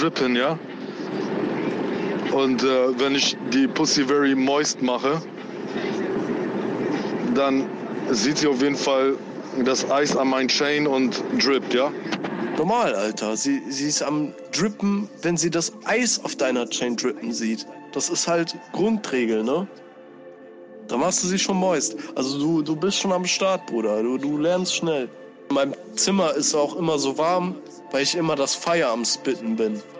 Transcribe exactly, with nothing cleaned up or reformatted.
drippen, ja. Und äh, wenn ich die Pussy very moist mache, dann sieht sie auf jeden Fall das Eis an meinen Chain und drippt, ja. Normal, Alter. Sie, sie ist am Drippen, wenn sie das Eis auf deiner Chain drippen sieht. Das ist halt Grundregel, ne? Da machst du sie schon moist. Also du, du bist schon am Start, Bruder. Du, du lernst schnell. In meinem Zimmer ist auch immer so warm, weil ich immer das Feuer am Spitten bin.